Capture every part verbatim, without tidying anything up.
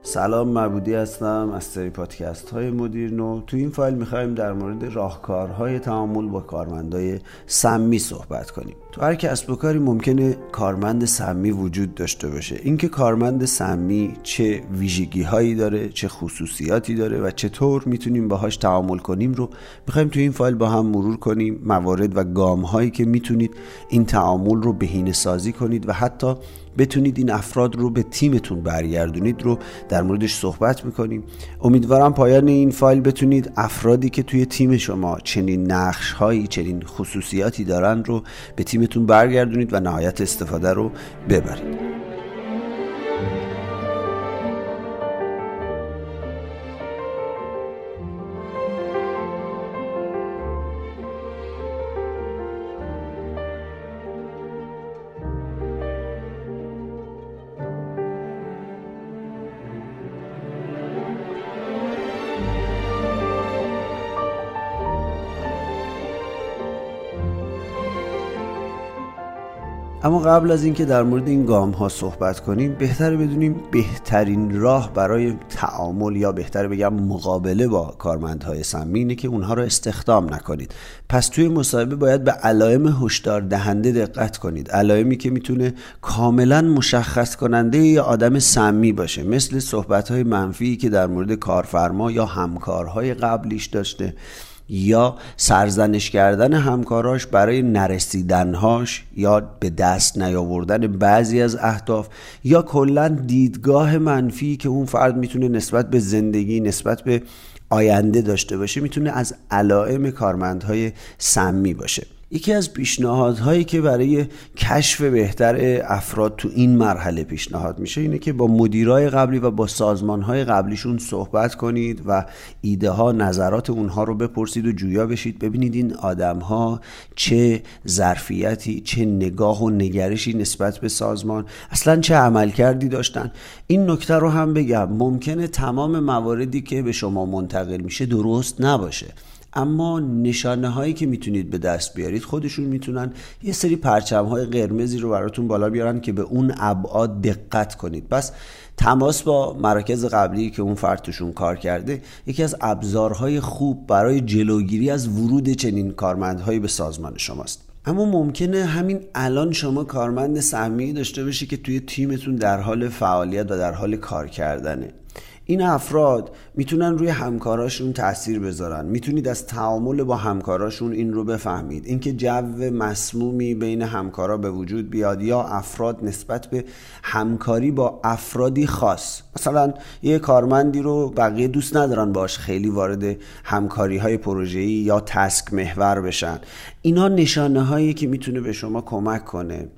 سلام، معبودی هستم از سری پادکست های مدیرنو. تو این فایل میخوایم در مورد راهکارهای تعامل با کارمندای سمی صحبت کنیم. تو هر کسب و کاری ممکنه کارمند سمی وجود داشته باشه. اینکه کارمند سمی چه ویژگی هایی داره، چه خصوصیاتی داره و چطور میتونیم باهاش تعامل کنیم رو میخوایم تو این فایل با هم مرور کنیم. موارد و گام هایی که میتونید این تعامل رو بهینه سازی کنید و حتی بتونید این افراد رو به تیمتون برگردونید رو در موردش صحبت میکنیم. امیدوارم پایان این فایل بتونید افرادی که توی تیم شما چنین نقش هایی، چنین خصوصیاتی دارن رو به تیمتون برگردونید و نهایت استفاده رو ببرید. اما قبل از اینکه در مورد این گام ها صحبت کنیم، بهتره بدونیم بهترین راه برای تعامل یا بهتره بگم مقابله با کارمندهای سمی اینه که اونها رو استخدام نکنید. پس توی مصاحبه باید به علائم هشدار دهنده دقت کنید، علائمی که میتونه کاملا مشخص کننده یه آدم سمی باشه، مثل صحبت‌های منفی که در مورد کارفرما یا همکارهای قبلیش داشته، یا سرزنش کردن همکاراش برای نرسیدنهاش یا به دست نیاوردن بعضی از اهداف، یا کلا دیدگاه منفی که اون فرد میتونه نسبت به زندگی، نسبت به آینده داشته باشه، میتونه از علائم کارمندهای سمی باشه. یکی از پیشنهادهایی که برای کشف بهتر افراد تو این مرحله پیشنهاد میشه اینه که با مدیرای قبلی و با سازمانهای قبلیشون صحبت کنید و ایده ها، نظرات اونها رو بپرسید و جویا بشید، ببینید این آدمها چه ظرفیتی، چه نگاه و نگرشی نسبت به سازمان، اصلا چه عملکردی داشتن. این نکته رو هم بگم، ممکنه تمام مواردی که به شما منتقل میشه درست نباشه، اما نشانه هایی که میتونید به دست بیارید خودشون میتونن یه سری پرچم های قرمزی رو براتون بالا بیارن که به اون ابعاد دقت کنید. پس تماس با مراکز قبلی که اون فرد توشون کار کرده یکی از ابزارهای خوب برای جلوگیری از ورود چنین کارمندهایی به سازمان شماست. اما ممکنه همین الان شما کارمند سمی داشته باشی که توی تیمتون در حال فعالیت و در حال کار کردنه. این افراد میتونن روی همکاراشون تأثیر بذارن. میتونید از تعامل با همکاراشون این رو بفهمید، اینکه جو مسمومی بین همکارا به وجود بیاد یا افراد نسبت به همکاری با افرادی خاص، مثلا یه کارمندی رو بقیه دوست ندارن باش خیلی وارد همکاری های پروژه‌ای یا تسک محور بشن. اینا نشانه هایی که میتونه به شما کمک کنه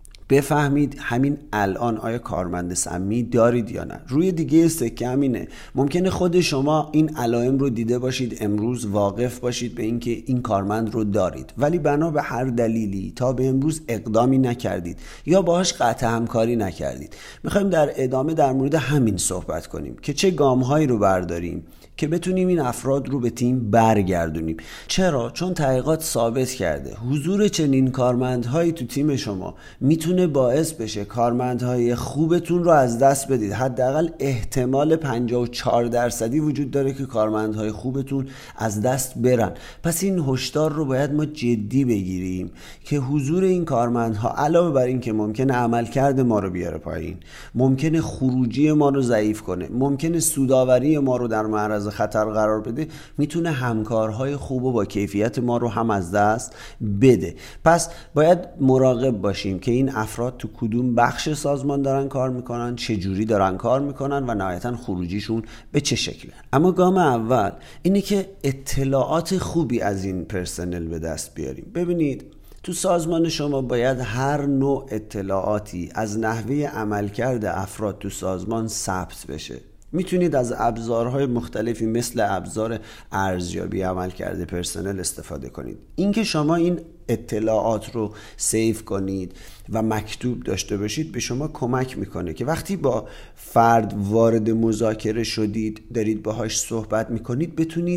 بفهمید همین الان آیا کارمند سمی دارید یا نه. روی دیگه سکه همینه، ممکنه خود شما این علائم رو دیده باشید، امروز واقف باشید به اینکه این کارمند رو دارید، ولی بنا به هر دلیلی تا به امروز اقدامی نکردید یا باهاش قطع همکاری نکردید. میخوایم در ادامه در مورد همین صحبت کنیم که چه گام‌هایی رو برداریم که بتونیم این افراد رو به تیم برگردونیم. چرا؟ چون تحقیقات ثابت کرده حضور چنین کارمندهایی تو تیم شما میتونه باعث بشه کارمندهای خوبتون رو از دست بدید. حداقل احتمال پنجاه و چهار درصدی وجود داره که کارمندهای خوبتون از دست برن. پس این هشدار رو باید ما جدی بگیریم که حضور این کارمندها علاوه بر این که ممکنه عملکرد ما رو بیاره پایین، ممکنه خروجی ما رو ضعیف کنه، ممکنه سودآوری ما رو در معرض خطر قرار بده، میتونه همکارهای خوب و با کیفیت ما رو هم از دست بده. پس باید مراقب باشیم که این افراد تو کدوم بخش سازمان دارن کار میکنن، چه جوری دارن کار میکنن و نهایتاً خروجیشون به چه شکله. اما گام اول اینه که اطلاعات خوبی از این پرسنل به دست بیاریم. ببینید تو سازمان شما باید هر نوع اطلاعاتی از نحوه عملکرد افراد تو سازمان ثبت بشه. میتونید از ابزارهای مختلفی مثل ابزار ارزیابی عملکرد پرسنل استفاده کنید. اینکه شما این اطلاعات رو سیو کنید و مکتوب داشته باشید به شما کمک میکنه که وقتی با فرد وارد مذاکره شدید، دارید باهاش صحبت میکنید، بتونید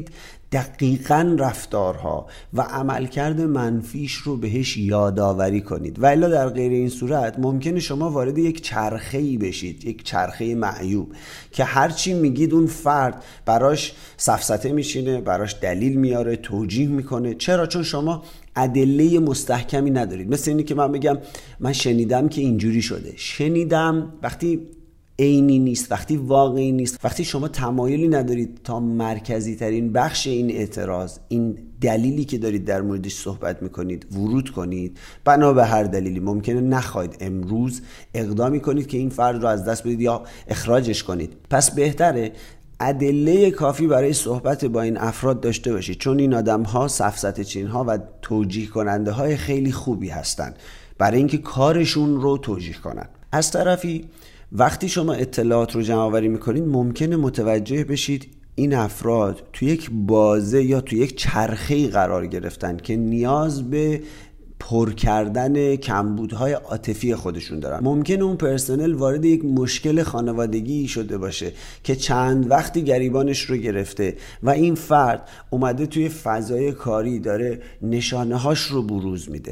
دقیقاً رفتارها و عملکرد منفیش رو بهش یادآوری کنید. و الا در غیر این صورت ممکنه شما وارد یک چرخه‌ای بشید، یک چرخه معیوب که هرچی میگید اون فرد براش سفسطه میشینه، براش دلیل میاره، توجیه میکنه. چرا؟ چون شما ادله مستحکمی ندارید. مثل اینی که من بگم من شنیدم که اینجوری شده. شنیدم وقتی عینی نیست، وقتی واقعی نیست، وقتی شما تمایلی ندارید تا مرکزی ترین بخش این اعتراض، این دلیلی که دارید در موردش صحبت میکنید ورود کنید، بنا به هر دلیلی ممکنه نخواید امروز اقدامی کنید که این فرد رو از دست بدید یا اخراجش کنید. پس بهتره ادله کافی برای صحبت با این افراد داشته باشید، چون این آدم ها سفسطه چین ها و توجیه کننده های خیلی خوبی هستن برای اینکه کارشون رو توجیه کنن. از طرفی وقتی شما اطلاعات رو جمع آوری میکنید ممکنه متوجه بشید این افراد تو یک بازه یا تو یک چرخه‌ای قرار گرفتن که نیاز به پر کردن کمبودهای عاطفی خودشون دارن. ممکنه اون پرسنل وارد یک مشکل خانوادگی شده باشه که چند وقتی گریبانش رو گرفته و این فرد اومده توی فضای کاری داره نشانه هاش رو بروز میده.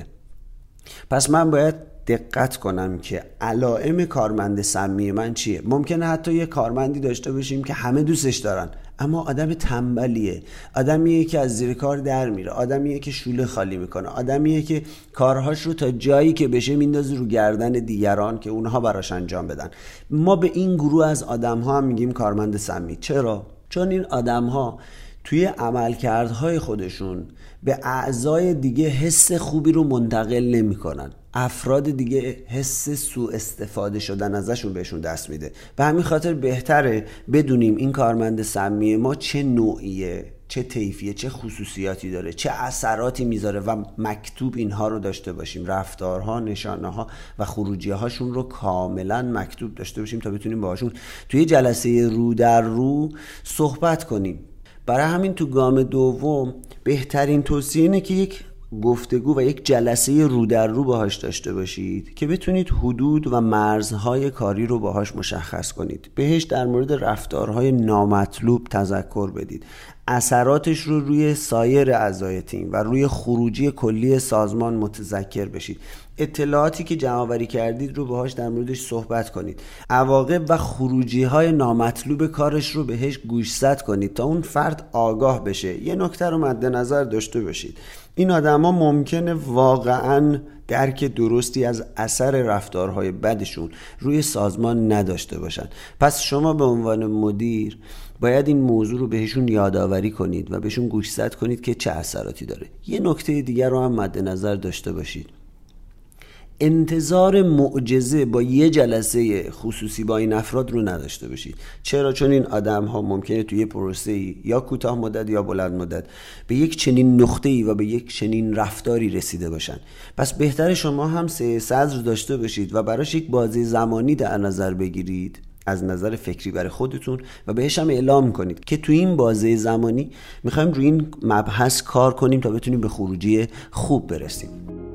پس من باید دقت کنم که علائم کارمند سمی من چیه. ممکنه حتی یه کارمندی داشته باشیم که همه دوستش دارن اما آدم تنبلیه، آدمیه که از زیر کار در میره، آدمیه که شوله خالی میکنه، آدمیه که کارهاش رو تا جایی که بشه میندازه رو گردن دیگران که اونها براش انجام بدن. ما به این گروه از آدم‌ها هم میگیم کارمند سمی. چرا؟ چون این آدم‌ها توی عملکردهای خودشون به اعضای دیگه حس خوبی رو منتقل نمی‌کنن. افراد دیگه حس سوء استفاده شدن ازشون بهشون دست میده. به همین خاطر بهتره بدونیم این کارمند سمی ما چه نوعیه، چه طیفیه، چه خصوصیاتی داره، چه اثراتی میذاره و مکتوب اینها رو داشته باشیم. رفتارها، نشانه ها و خروجی هاشون رو کاملا مکتوب داشته باشیم تا بتونیم باهاشون توی جلسه رو در رو صحبت کنیم. برای همین تو گام دوم بهترین توصیه اینه که یک گفتگو و یک جلسه رو در رو باهاش داشته باشید که بتونید حدود و مرزهای کاری رو باهاش مشخص کنید. بهش در مورد رفتارهای نامطلوب تذکر بدید، اثراتش رو روی سایر اعضای تیم و روی خروجی کلی سازمان متذکر بشید. اطلاعاتی که جمع آوری کردید رو باهاش در موردش صحبت کنید. عواقب و خروجی های نامطلوب کارش رو بهش گوشزد کنید تا اون فرد آگاه بشه. یه نکته رو مد نظر داشته باشید، این آدما ممکنه واقعاً درک درستی از اثر رفتارهای بدشون روی سازمان نداشته باشن. پس شما به عنوان مدیر باید این موضوع رو بهشون یادآوری کنید و بهشون گوشزد کنید که چه اثراتی داره. یه نکته دیگر رو هم مد نظر داشته باشید، انتظار معجزه با یه جلسه خصوصی با این افراد رو نداشته باشید. چرا؟ چون این آدم ها ممکنه توی پروسه‌ای یا کوتاه مدت یا بلند مدت به یک چنین نقطه‌ای و به یک چنین رفتاری رسیده باشن. پس بهتره شما هم سه صدر داشته باشید و براش یک بازه زمانی در نظر بگیرید از نظر فکری برای خودتون و بهش هم اعلام کنید که تو این بازه زمانی میخوایم روی این مبحث کار کنیم تا بتونیم به خروجی خوب برسیم.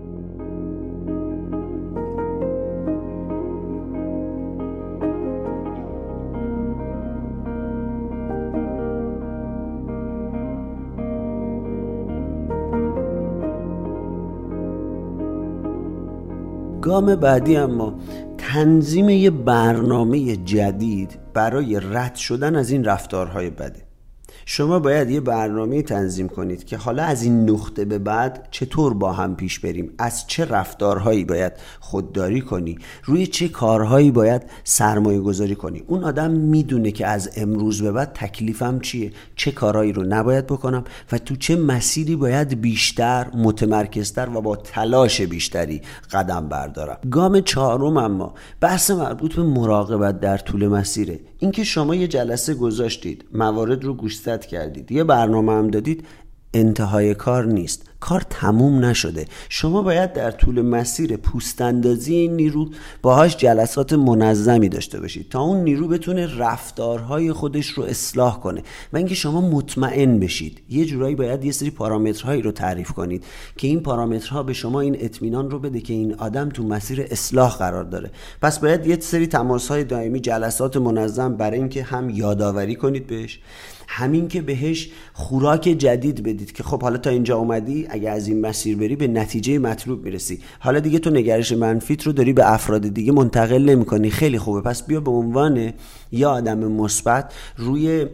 گام بعدی اما تنظیم یه برنامه جدید برای رد شدن از این رفتارهای بده. شما باید یه برنامه تنظیم کنید که حالا از این نقطه به بعد چطور با هم پیش بریم، از چه رفتارهایی باید خودداری کنی، روی چه کارهایی باید سرمایه گذاری کنی. اون آدم میدونه که از امروز به بعد تکلیفم چیه، چه کارهایی رو نباید بکنم و تو چه مسیری باید بیشتر، متمرکزتر و با تلاش بیشتری قدم بردارم. گام چهارم اما بحث مربوط به مراقبت در طول مسیره. اینکه شما یه جلسه گذاشتید، موارد رو گوشزد کردید، یه برنامه هم دادید، انتهای کار نیست. کار تموم نشده. شما باید در طول مسیر پوست‌اندازی این نیرو باهاش جلسات منظمی داشته باشید تا اون نیرو بتونه رفتارهای خودش رو اصلاح کنه و اینکه شما مطمئن بشید. یه جورایی باید یه سری پارامترهایی رو تعریف کنید که این پارامترها به شما این اطمینان رو بده که این آدم تو مسیر اصلاح قرار داره. پس باید یه سری تماس‌های دائمی، جلسات منظم برای اینکه هم یادآوری کنید بهش، همین که بهش خوراک جدید بدید که خب حالا تا اینجا اومدی، اگه از این مسیر بری به نتیجه مطلوب میرسی، حالا دیگه تو نگرش منفیت رو داری به افراد دیگه منتقل نمی‌کنی، خیلی خوبه. پس بیا به عنوان یه آدم مثبت روی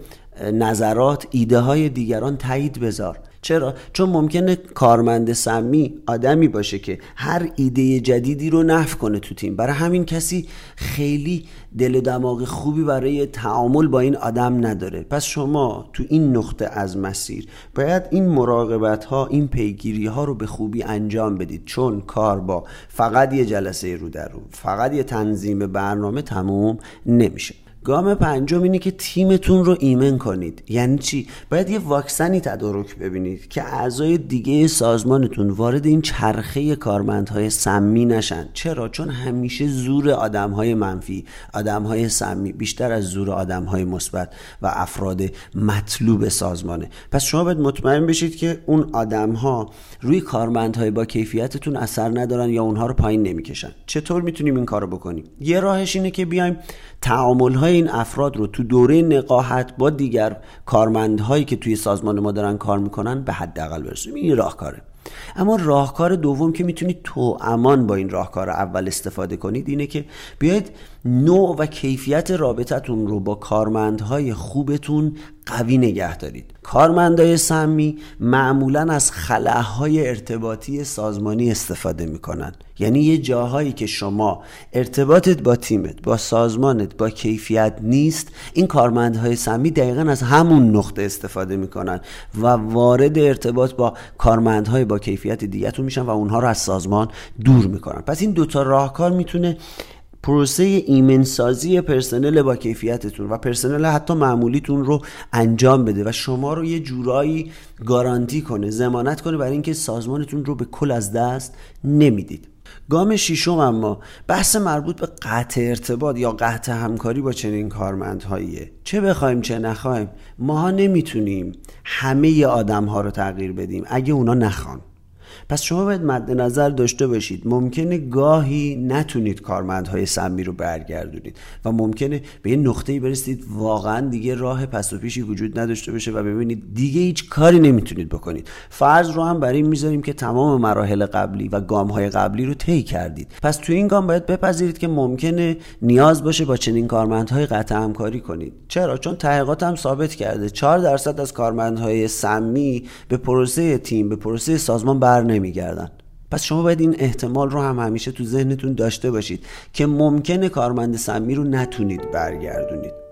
نظرات، ایده های دیگران تایید بذار. چرا؟ چون ممکنه کارمند سمی آدمی باشه که هر ایده جدیدی رو نفی کنه تو تیم، برای همین کسی خیلی دل و دماغ خوبی برای تعامل با این آدم نداره. پس شما تو این نقطه از مسیر باید این مراقبت ها، این پیگیری ها رو به خوبی انجام بدید، چون کار با فقط یه جلسه رو در رو، فقط یه تنظیم برنامه تموم نمیشه. گام پنجم اینه که تیمتون رو ایمن کنید. یعنی چی؟ باید یه واکسنی تدارک ببینید که اعضای دیگه سازمانتون وارد این چرخه کارمندهای سمی نشن. چرا؟ چون همیشه زور آدمهای منفی، آدمهای سمی بیشتر از زور آدمهای مثبت و افراد مطلوب سازمانه. پس شما باید مطمئن بشید که اون آدمها روی کارمندهای با کیفیتتون اثر ندارن یا اونها رو پایین نمیکشن. چطور میتونیم این کارو بکنیم؟ یه راهش اینه که بیایم تعامل‌های این افراد رو تو دوره نقاهت با دیگر کارمندهایی که توی سازمان ما دارن کار میکنن به حداقل برسونیم. این راهکاره. اما راهکار دوم که میتونید تو امان با این راهکار اول استفاده کنید اینه که بیاید نوع و کیفیت رابطتون رو با کارمندهای خوبتون قوی نگه دارید. کارمندهای سمی معمولاً از خلاهای ارتباطی سازمانی استفاده میکنن. یعنی یه جاهایی که شما ارتباطت با تیمت، با سازمانت با کیفیت نیست، این کارمندهای سمی دقیقاً از همون نقطه استفاده میکنن و وارد ارتباط با کارمندهای با کیفیت دیگه‌تون میشن و اونها رو از سازمان دور میکنن. پس این دوتا راهکار میتونه پروسه ایمنسازی پرسنل با کیفیتتون و پرسنل حتی معمولیتون رو انجام بده و شما رو یه جورایی گارانتی کنه، ضمانت کنه برای اینکه سازمانتون رو به کل از دست نمیدید. گام ششم اما بحث مربوط به قطع ارتباط یا قطع همکاری با چنین کارمندهاییه. چه بخوایم چه نخوایم ماها نمیتونیم همه آدم‌ها رو تغییر بدیم اگه اونا نخوان. پس شما باید مد نظر داشته باشید ممکنه گاهی نتونید کارمندهای سمی رو برگردونید و ممکنه به یه نقطه‌ای برسید واقعا دیگه راه پس و پیشی وجود نداشته باشه و ببینید دیگه هیچ کاری نمیتونید بکنید. فرض رو هم برای این میذاریم که تمام مراحل قبلی و گام‌های قبلی رو طی کردید. پس توی این گام باید بپذیرید که ممکنه نیاز باشه با چنین کارمندهای قطع همکاری کنید. چرا؟ چون تحقیقات هم ثابت کرده چهار درصد از کارمندهای سمی به پروسه تیم، به پروسه سازمان بر نمیگردن. پس شما باید این احتمال رو هم همیشه تو ذهنتون داشته باشید که ممکنه کارمند سمی رو نتونید برگردونید.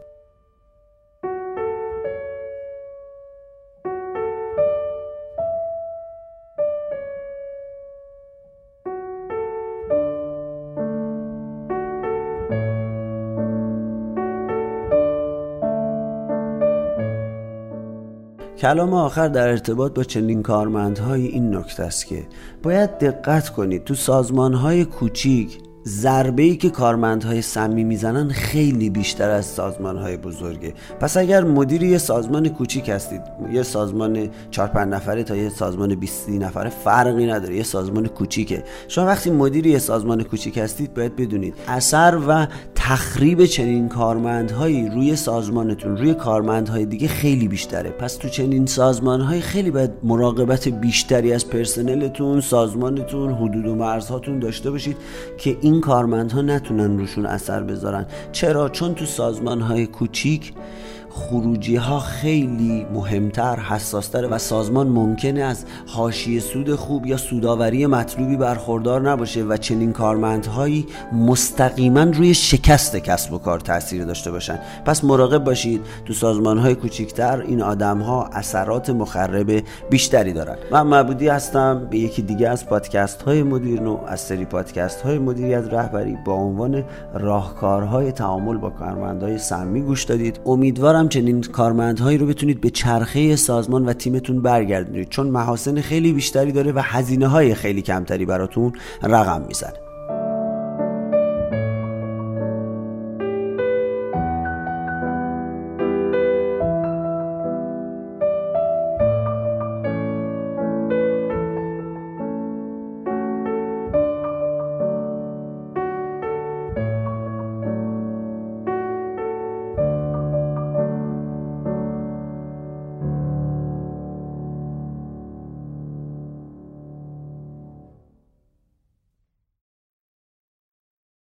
کلام آخر در ارتباط با چنین کارمندهای این نکته است که باید دقت کنید تو سازمانهای کوچیک ضربه‌ای که کارمندهای سمی میزنن خیلی بیشتر از سازمانهای بزرگه. پس اگر مدیر یه سازمان کوچیک هستید، یه سازمان چهار پنج نفره تا یه سازمان بیست نفره فرقی نداره، یه سازمان کوچیکه. شما وقتی مدیر یه سازمان کوچیک هستید باید بدونید اثر و تخریب چنین کارمندهایی روی سازمانتون، روی کارمندهای دیگه خیلی بیشتره. پس تو چنین سازمانهای خیلی باید مراقبت بیشتری از پرسنلتون، سازمانتون، حدود و مرزهاتون داشته باشید که این کارمندها نتونن روشون اثر بذارن. چرا؟ چون تو سازمانهای کوچیک خروجی ها خیلی مهمتر، حساستر و سازمان ممکنه از حاشیه سود خوب یا سوداوری مطلوبی برخوردار نباشه و چنین کارمندهایی مستقیما روی شکست کسب و کار تاثیر داشته باشن. پس مراقب باشید تو سازمانهای کوچیکتر این آدمها اثرات مخرب بیشتری دارن. من معبودی هستم، به یکی دیگه از پادکست های مدیر نو از سری پادکست های مدیریت رهبری با عنوان راهکارهای تعامل با کارمندهای سمی گوش دادید. امیدوارم امیدوارم چنین کارمندهایی رو بتونید به چرخه سازمان و تیمتون برگردونید، چون محاسن خیلی بیشتری داره و هزینه های خیلی کمتری براتون رقم میزنه.